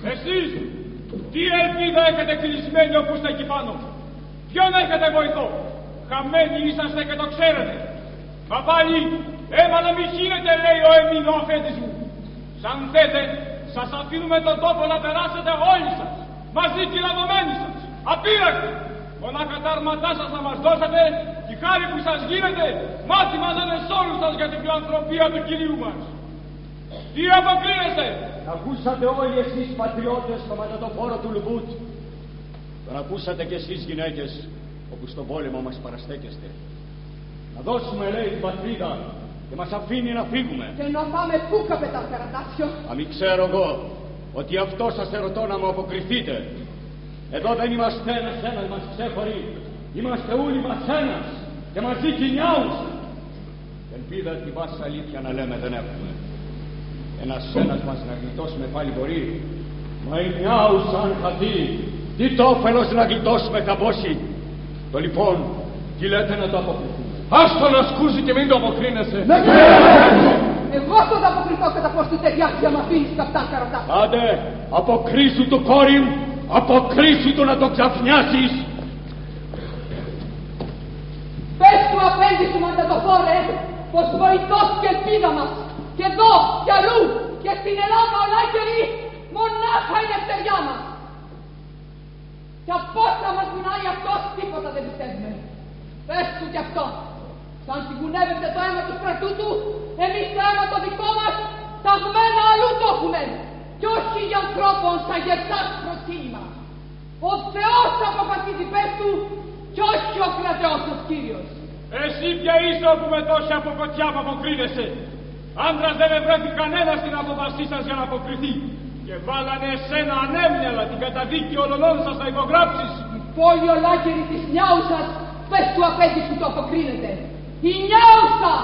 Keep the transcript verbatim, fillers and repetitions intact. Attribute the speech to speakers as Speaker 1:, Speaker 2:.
Speaker 1: Εσείς τι ελπίδα έχετε κλεισμένη όπου είστε εκεί πάνω? Ποιον έχετε βοηθό? Χαμένοι είσαστε και το ξέρετε. Μα πάλι αίμα να μην χύνετε, λέει ο Εμίν ο αφέντης μου. Σαν θέτε, σας αφήνουμε τον τόπο να περάσετε όλοι σας, μαζί κυλαβωμένοι σας, απείρακτοι. Μονάχα τα αρματά σας να μας δώσετε, τη χάρη που σας γίνεται, μάθημα να είναι σ' όλους σας για την φιλανθρωπία του Κυρίου μας. Τι αποκλίνεστε?
Speaker 2: Ακούσατε όλοι εσείς πατριώτες το ματατοφόρο του Λουμπούτ. Τον ακούσατε κι εσείς γυναίκες, όπου στον πόλεμο μας παραστέκεστε. Να δώσουμε, λέει, την πατρίδα και μας αφήνει να φύγουμε.
Speaker 3: Και να πάμε πού, καπετάν Καρατάσιο?
Speaker 2: Α, μην ξέρω εγώ ότι αυτό σας ερωτώ να μου αποκριθείτε. Εδώ δεν είμαστε ένας ένας μας ξέχωροι. Είμαστε όλοι μας ένας και μαζί κοινιάους. Ελπίδα τη βάση αλήθεια να λέμε δεν έχουμε. Ένας ένας μας να γλιτώσουμε πάλι μπορεί. Μα η νιάους αν χαθεί, τι το όφελος να γλιτώσουμε καμπόση. Το λοιπόν, τι λέτε να το αποκριθούμε?
Speaker 1: Άστο να σκούζει και μην το αποκρίνεσαι.
Speaker 3: Ναι, εγώ θα το αποκριθώ κατά πως του ταιριάξει άμα αφήνεις καπτάν Καρατάσιο.
Speaker 2: Άντε, αποκρίσου του κόρη μου, αποκρίσου του να το ξαφνιάσεις.
Speaker 3: Πες του απέντη σου μαντατοφόρε πως βοηθός και ελπίδα μας και εδώ και αλλού και στην Ελλάδα ολάκερη μονάχα η ελευθεριά μας. Και από όσα μας μιλάει αυτός τίποτα δεν πιστεύουμε. Πες του κι αυτό. Σαν συγκουνεύεται το αίμα του στρατού του, εμείς το αίμα το δικό μας ταγμένα αλλού το έχουμε. Κι όχι για ανθρώπων σαν γερσάς προσκύνημα. Ο Θεός αποφασίζει, πες του, κι όχι ο κρατεός ο Κύριος.
Speaker 1: Εσύ πια είσαι όπου με τόση αποκοτιά που αποκρίνεσαι. Άντρας δεν ευρέθη κανένα στην απόφασή σας για να αποκριθεί. Και βάλανε εσένα ανέμνιαλα την καταδίκη όλων σας να υπογράψεις.
Speaker 3: Η πόλη ολάκερη της Νιάουσας, πες του απέντη σου το αποκρίνεται. Η Νιάουσα!